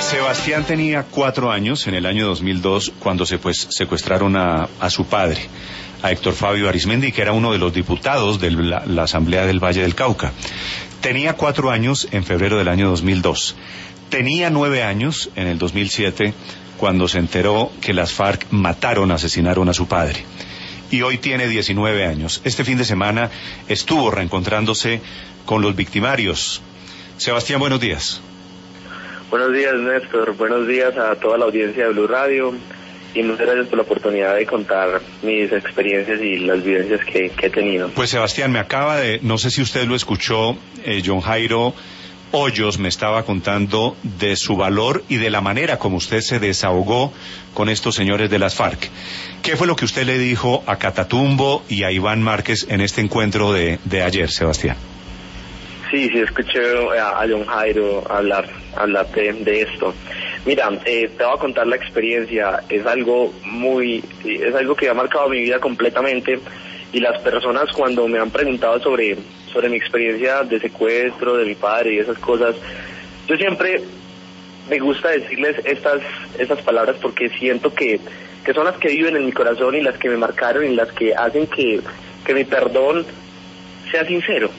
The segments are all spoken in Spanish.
Sebastián tenía 4 años en el año 2002 cuando secuestraron a su padre, a Héctor Fabio Arizmendi, que era uno de los diputados de la Asamblea del Valle del Cauca. Tenía 4 años en febrero del año 2002. Tenía 9 años en el 2007 cuando se enteró que las FARC asesinaron a su padre. Y hoy tiene 19 años. Este fin de semana estuvo reencontrándose con los victimarios. Sebastián, buenos días. Buenos días, Néstor. Buenos días a toda la audiencia de Blue Radio. Y muchas gracias por la oportunidad de contar mis experiencias y las vivencias que he tenido. Pues Sebastián, no sé si usted lo escuchó, John Jairo Hoyos me estaba contando de su valor y de la manera como usted se desahogó con estos señores de las FARC. ¿Qué fue lo que usted le dijo a Catatumbo y a Iván Márquez en este encuentro de ayer, Sebastián? Sí, escuché a John Jairo hablar de esto. Mira, te voy a contar la experiencia. Es algo que ha marcado mi vida completamente, y las personas cuando me han preguntado sobre mi experiencia de secuestro de mi padre y esas cosas, yo siempre me gusta decirles estas palabras porque siento que son las que viven en mi corazón y las que me marcaron y las que hacen que mi perdón sea sincero.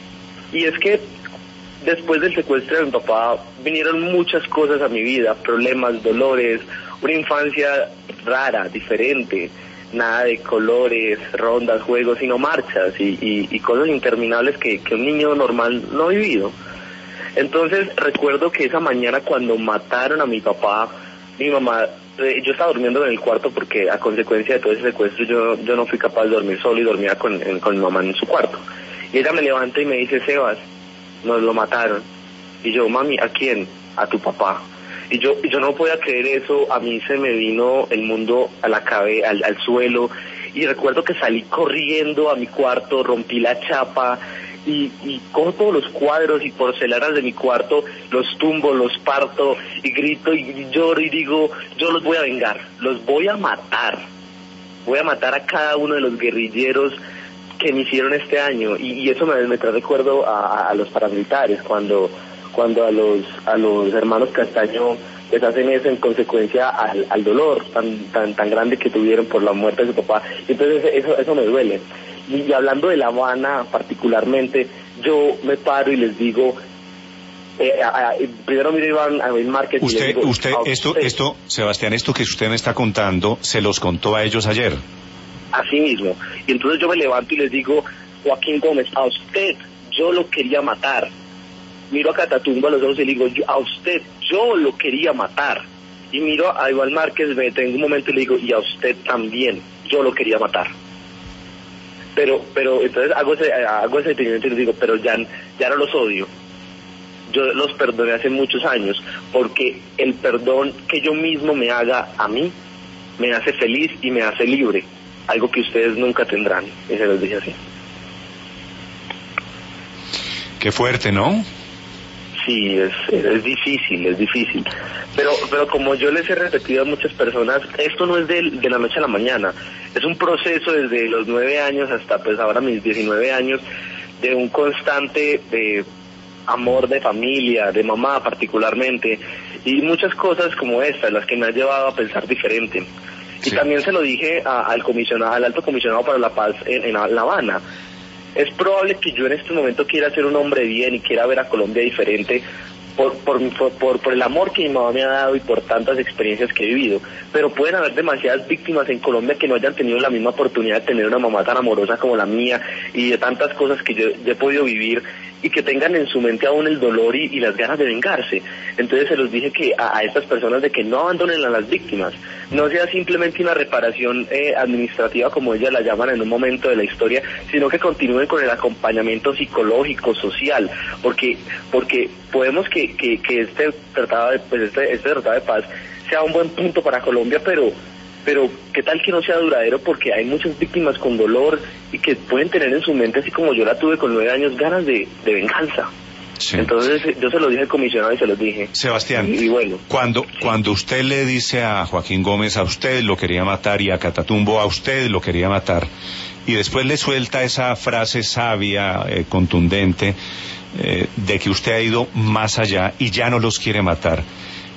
Y es que después del secuestro de mi papá vinieron muchas cosas a mi vida, problemas, dolores, una infancia rara, diferente, nada de colores, rondas, juegos, sino marchas y cosas interminables que un niño normal no ha vivido. Entonces recuerdo que esa mañana cuando mataron a mi papá, mi mamá, yo estaba durmiendo en el cuarto porque a consecuencia de todo ese secuestro yo no fui capaz de dormir solo y dormía con mi mamá en su cuarto. Y ella me levanta y me dice: Sebas, nos lo mataron. Y yo: mami, ¿a quién? A tu papá. Y yo no podía creer eso. A mí se me vino el mundo a la cabeza, al suelo, y recuerdo que salí corriendo a mi cuarto, rompí la chapa y cojo todos los cuadros y porcelanas de mi cuarto, los tumbo, los parto y grito y lloro y digo: yo los voy a vengar, los voy a matar a cada uno de los guerrilleros que me hicieron este año. Y eso me trae recuerdo a los paramilitares cuando a los hermanos Castaño les hacen eso en consecuencia al dolor tan grande que tuvieron por la muerte de su papá. Entonces eso me duele. Y hablando de La Habana particularmente, yo me paro y les digo, primero miro a Iván Márquez y les digo, esto, Sebastián, esto que usted me está contando, ¿se los contó a ellos ayer? Así mismo. Y entonces yo me levanto y les digo: Joaquín Gómez, a usted yo lo quería matar. Miro a Catatumbo a los ojos y le digo: a usted yo lo quería matar. Y miro a Iván Márquez, me detengo un momento y le digo: y a usted también yo lo quería matar. Pero entonces hago ese detenimiento y les digo: pero ya no los odio. Yo los perdoné hace muchos años, porque el perdón que yo mismo me haga a mí me hace feliz y me hace libre, algo que ustedes nunca tendrán. Y se los dije así. Qué fuerte, ¿no? Sí, es difícil. Pero como yo les he repetido a muchas personas, esto no es de la noche a la mañana. Es un proceso desde los 9 años hasta pues ahora mis 19 años, de un constante amor de familia, de mamá particularmente, y muchas cosas como estas, las que me han llevado a pensar diferente. Y sí. También se lo dije al alto comisionado para la paz en La Habana. Es probable que yo en este momento quiera ser un hombre bien y quiera ver a Colombia diferente por el amor que mi mamá me ha dado y por tantas experiencias que he vivido, pero pueden haber demasiadas víctimas en Colombia que no hayan tenido la misma oportunidad de tener una mamá tan amorosa como la mía y de tantas cosas que yo he podido vivir, y que tengan en su mente aún el dolor y las ganas de vengarse. Entonces se los dije que a estas personas de que no abandonen a las víctimas, no sea simplemente una reparación administrativa como ellas la llaman en un momento de la historia, sino que continúen con el acompañamiento psicológico, social, porque podemos que este tratado de paz sea un buen punto para Colombia, pero qué tal que no sea duradero, porque hay muchas víctimas con dolor y que pueden tener en su mente, así como yo la tuve con 9 años, ganas de venganza. Sí. Entonces yo se lo dije al comisionado y se los dije. Sebastián, y bueno, cuando usted le dice a Joaquín Gómez: a usted lo quería matar, y a Catatumbo: a usted lo quería matar, y después le suelta esa frase sabia, contundente, de que usted ha ido más allá y ya no los quiere matar,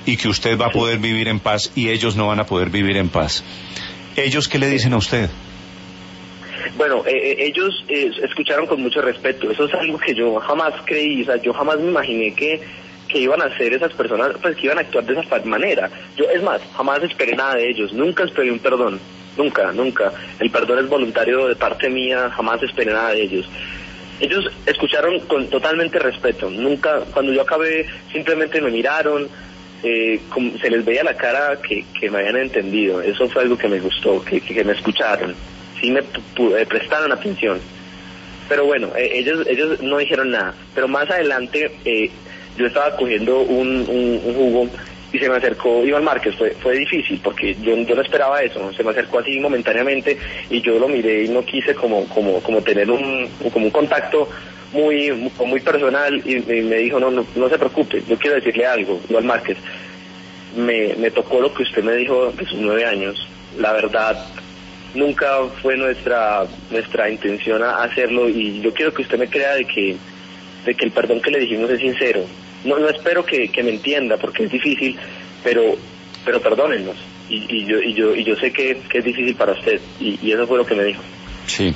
y que usted va a poder vivir en paz y ellos no van a poder vivir en paz. ¿Ellos qué le dicen a usted? Bueno, ellos escucharon con mucho respeto. Eso es algo que yo jamás creí, o sea, yo jamás me imaginé que iban a ser esas personas, pues que iban a actuar de esa manera. Yo, es más, jamás esperé nada de ellos, nunca esperé un perdón, nunca. El perdón es voluntario de parte mía, jamás esperé nada de ellos. Ellos escucharon con totalmente respeto, nunca, cuando yo acabé, simplemente me miraron, se les veía la cara que me habían entendido. Eso fue algo que me gustó, que me escucharon, sí me prestaron atención. Pero bueno, ellos no dijeron nada. Pero más adelante, yo estaba cogiendo un jugo y se me acercó Iván Márquez. Fue difícil porque yo no esperaba eso. Se me acercó así momentáneamente y yo lo miré y no quise como tener un contacto muy personal, y me dijo, no se preocupe, yo quiero decirle algo, Iván Márquez. Me tocó lo que usted me dijo de sus 9 años. La verdad, nunca fue nuestra intención hacerlo, y yo quiero que usted me crea de que el perdón que le dijimos es sincero. No espero que me entienda porque es difícil, pero perdónennos, y yo sé que es difícil para usted, y eso fue lo que me dijo. Sí.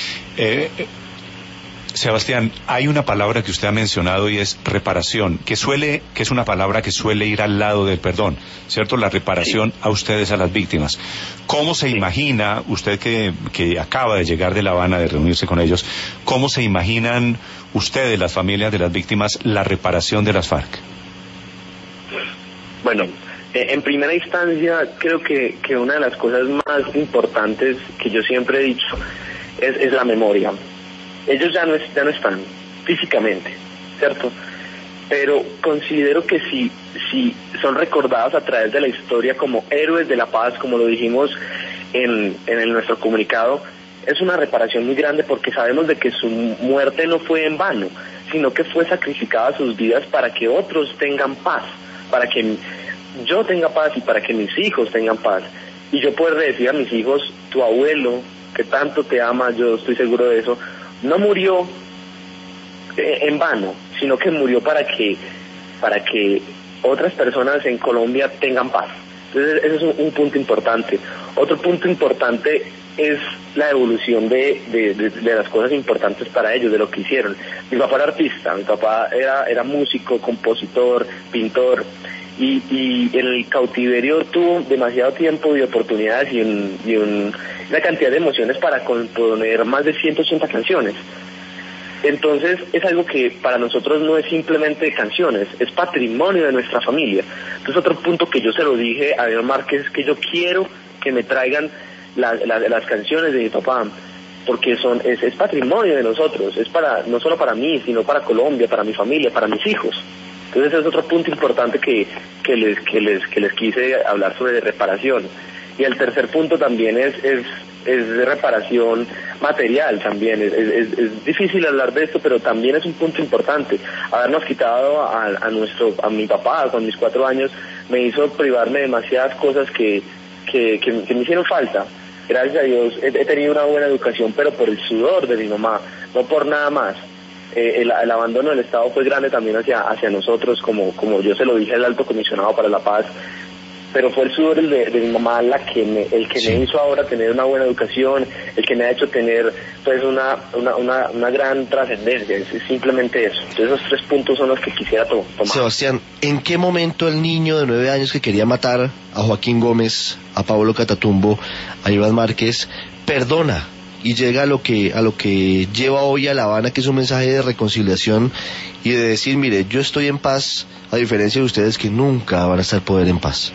Sebastián, hay una palabra que usted ha mencionado y es reparación, que es una palabra que suele ir al lado del perdón, ¿cierto? La reparación a ustedes, a las víctimas. ¿Cómo se imagina, usted que acaba de llegar de La Habana, de reunirse con ellos, cómo se imaginan ustedes, las familias de las víctimas, la reparación de las FARC? Bueno, en primera instancia, creo que una de las cosas más importantes que yo siempre he dicho es la memoria. Ellos ya no están físicamente, ¿cierto? Pero considero que si son recordados a través de la historia como héroes de la paz, como lo dijimos en nuestro comunicado, es una reparación muy grande, porque sabemos de que su muerte no fue en vano, sino que fue sacrificada sus vidas para que otros tengan paz, para que yo tenga paz y para que mis hijos tengan paz. Y yo puedo decir a mis hijos, tu abuelo, que tanto te ama, yo estoy seguro de eso, no murió en vano, sino que murió para que otras personas en Colombia tengan paz. Entonces ese es un punto importante. Otro punto importante es la evolución de las cosas importantes para ellos, de lo que hicieron. Mi papá era artista, mi papá era músico, compositor, pintor, y en el cautiverio tuvo demasiado tiempo y oportunidades y una cantidad de emociones para componer más de 180 canciones. Entonces es algo que para nosotros no es simplemente canciones, es patrimonio de nuestra familia. Entonces otro punto que yo se lo dije a Iván Márquez es que yo quiero que me traigan las canciones de mi papá, porque es patrimonio de nosotros, es no solo para mí, sino para Colombia, para mi familia, para mis hijos. Entonces es otro punto importante que les quise hablar sobre reparación. Y el tercer punto también es de reparación material también. Es difícil hablar de esto, pero también es un punto importante. Habernos quitado a mi papá con mis 4 años me hizo privarme de demasiadas cosas que me hicieron falta. Gracias a Dios he tenido una buena educación, pero por el sudor de mi mamá, no por nada más. El abandono del Estado fue grande también hacia nosotros, como yo se lo dije al Alto Comisionado para la Paz, pero fue el sudor de mi mamá el que me hizo ahora tener una buena educación, el que me ha hecho tener pues una gran trascendencia. Es simplemente eso. Entonces esos 3 puntos son los que quisiera tomar. Sebastián, ¿en qué momento el niño de 9 años que quería matar a Joaquín Gómez, a Pablo Catatumbo, a Iván Márquez, perdona y llega a lo que lleva hoy a La Habana, que es un mensaje de reconciliación y de decir, mire, yo estoy en paz, a diferencia de ustedes que nunca van a estar poder en paz?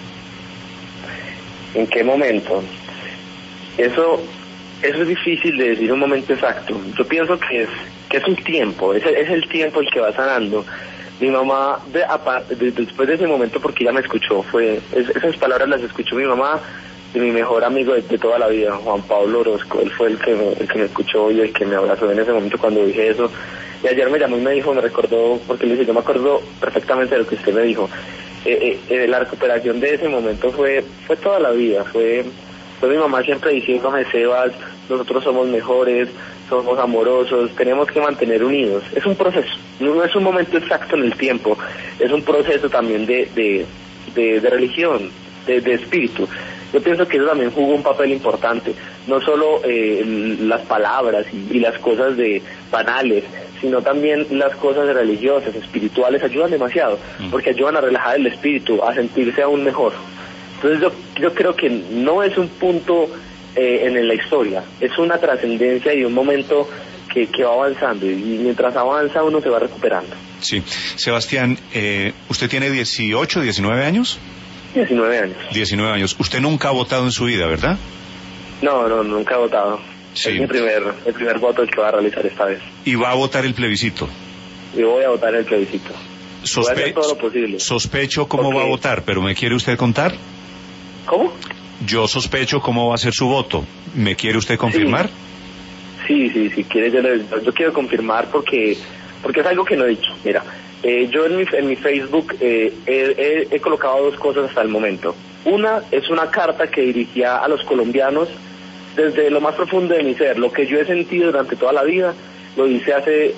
¿En qué momento? Eso es difícil de decir un momento exacto. Yo pienso que es un tiempo, es el tiempo el que va sanando. Mi mamá, después de ese momento, porque ella me escuchó, esas palabras las escuchó mi mamá y mi mejor amigo de toda la vida, Juan Pablo Orozco. Él fue el que me escuchó y el que me abrazó en ese momento cuando dije eso. Y ayer me llamó y me recordó, porque le dije, yo me acuerdo perfectamente de lo que usted me dijo. La recuperación de ese momento fue toda la vida, fue mi mamá siempre diciéndome, Sebas, nosotros somos mejores, somos amorosos, tenemos que mantener unidos. Es un proceso, no es un momento exacto en el tiempo, es un proceso también de de religión, de espíritu. Yo pienso que eso también jugó un papel importante, no solo las palabras y las cosas banales, sino también las cosas religiosas, espirituales, ayudan demasiado, porque ayudan a relajar el espíritu, a sentirse aún mejor. Entonces yo creo que no es un punto en la historia, es una trascendencia y un momento que va avanzando, y mientras avanza uno se va recuperando. Sí. Sebastián, ¿usted tiene 18, 19 años? 19 años. 19 años. Usted nunca ha votado en su vida, ¿verdad? No, nunca he votado. Sí. Es el primer voto que voy a realizar esta vez. ¿Y va a votar el plebiscito? Yo voy a votar el plebiscito. Voy a hacer todo lo posible. Sospecho cómo va a votar, pero ¿me quiere usted contar? ¿Cómo? Yo sospecho cómo va a ser su voto. ¿Me quiere usted confirmar? Sí, si quiere yo quiero confirmar porque es algo que no he dicho. Mira, yo en mi Facebook he colocado dos cosas hasta el momento. Una es una carta que dirigía a los colombianos desde lo más profundo de mi ser. Lo que yo he sentido durante toda la vida lo hice hace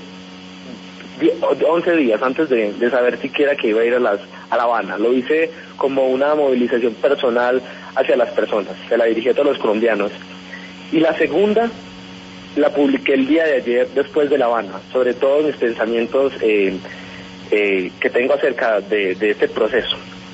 11 días antes de saber siquiera que iba a ir a La Habana. Lo hice como una movilización personal hacia las personas. Se la dirigí a todos los colombianos. Y la segunda la publiqué el día de ayer después de La Habana, sobre todo mis pensamientos que tengo acerca de este proceso.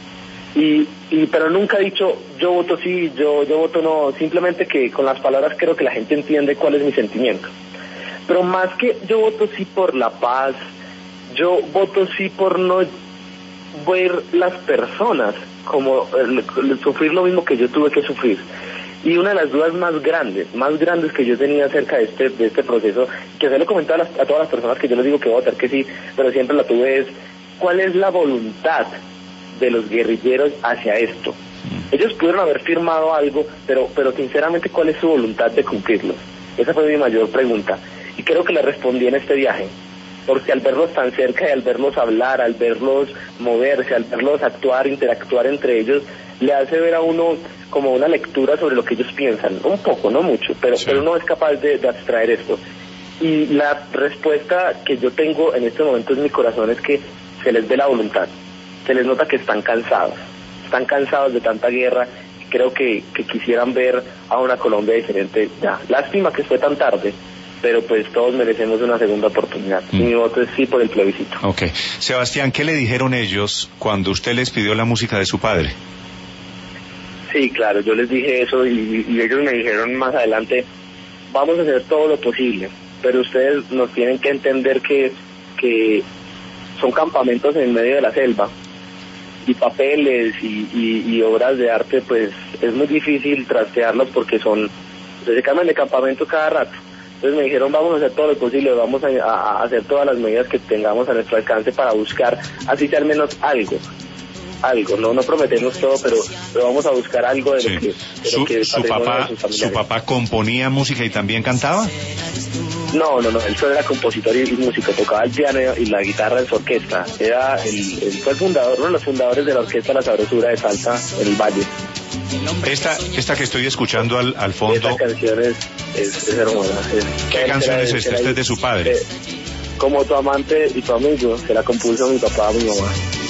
Pero nunca he dicho yo voto sí, yo voto no, simplemente que con las palabras creo que la gente entiende cuál es mi sentimiento. Pero más que yo voto sí por la paz, yo voto sí por no ver las personas como sufrir lo mismo que yo tuve que sufrir. Y una de las dudas más grandes que yo tenía acerca de este proceso, que se lo comenté a todas las personas que yo les digo que voy a votar que sí, pero siempre la tuve, es ¿cuál es la voluntad de los guerrilleros hacia esto? Ellos pudieron haber firmado algo, pero sinceramente, ¿cuál es su voluntad de cumplirlo? Esa fue mi mayor pregunta, y creo que la respondí en este viaje, porque al verlos tan cerca y al verlos hablar, al verlos moverse, al verlos actuar, interactuar entre ellos, le hace ver a uno como una lectura sobre lo que ellos piensan, un poco, no mucho, pero uno es capaz de abstraer esto. Y la respuesta que yo tengo en este momento en mi corazón es que se les ve la voluntad, se les nota que están cansados de tanta guerra, y creo que quisieran ver a una Colombia diferente ya. Lástima que fue tan tarde, pero pues todos merecemos una segunda oportunidad. Y mi voto es sí por el plebiscito. Ok. Sebastián, ¿qué le dijeron ellos cuando usted les pidió la música de su padre? Sí, claro, yo les dije eso y ellos me dijeron más adelante, vamos a hacer todo lo posible, pero ustedes nos tienen que entender que son campamentos en medio de la selva, y papeles y obras de arte, pues es muy difícil trastearlos porque se cambian de campamento cada rato. Entonces me dijeron, vamos a hacer todo lo posible, vamos a hacer todas las medidas que tengamos a nuestro alcance para buscar, así sea al menos algo, no prometemos todo, pero vamos a buscar algo de lo que ¿Su papá componía música y también cantaba? No, él solo era compositor y músico, tocaba el piano y la guitarra en su orquesta. Él fue el fundador, uno de los fundadores de la orquesta La Sabrosura de Salsa en el Valle. Esta que estoy escuchando al fondo. Esta canción es hermosa. ¿Qué canción es esta? Este es de su padre. Como tu amante y tu amigo, se la compuso mi papá, mi mamá.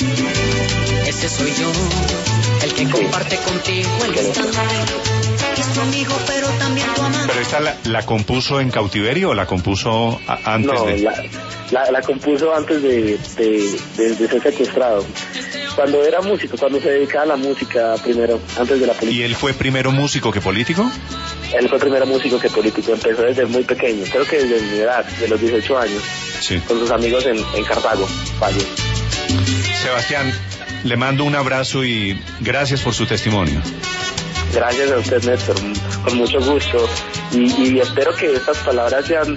Ese soy yo, el que comparte contigo el escenario. Es tu amigo, pero también tu amante. ¿Pero esta la compuso en cautiverio o la compuso antes de...? No, la compuso antes de ser secuestrado. Cuando era músico, cuando se dedicaba a la música primero, antes de la política. ¿Y él fue primero músico que político? Él fue primero músico que político, empezó desde muy pequeño, creo que desde mi edad, de los 18 años, sí, con sus amigos en Cartago, Valle. Sebastián, le mando un abrazo y gracias por su testimonio. Gracias a usted, Néstor, con mucho gusto, y espero que estas palabras sean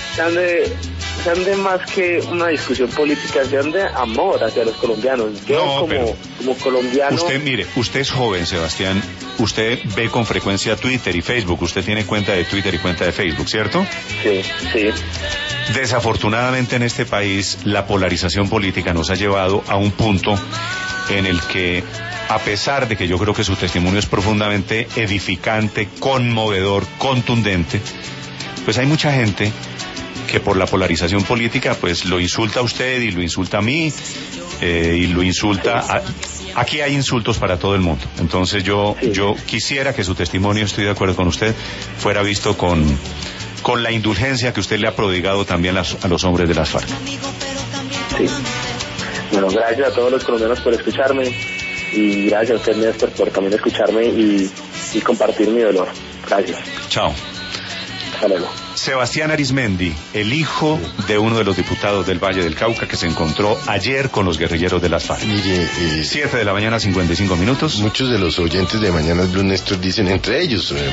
de más que una discusión política, sean de amor hacia los colombianos. Yo como colombiano... Usted es joven, Sebastián, usted ve con frecuencia Twitter y Facebook, usted tiene cuenta de Twitter y cuenta de Facebook, ¿cierto? Sí. Desafortunadamente en este país la polarización política nos ha llevado a un punto en el que, a pesar de que yo creo que su testimonio es profundamente edificante, conmovedor, contundente, pues hay mucha gente que por la polarización política pues lo insulta a usted y lo insulta a mí, y lo insulta. Aquí hay insultos para todo el mundo. Entonces yo quisiera que su testimonio, estoy de acuerdo con usted, fuera visto con la indulgencia que usted le ha prodigado también a los hombres de las FARC. Sí. Bueno, gracias a todos los colombianos por escucharme y gracias a usted, Néstor, por también escucharme y compartir mi dolor. Gracias. Chao. Hasta luego. Sebastián Arizmendi, el hijo de uno de los diputados del Valle del Cauca que se encontró ayer con los guerrilleros de las FARC. Mire, 7 de la mañana, 55 minutos. Muchos de los oyentes de Mañanas Blue, Néstor, dicen, entre ellos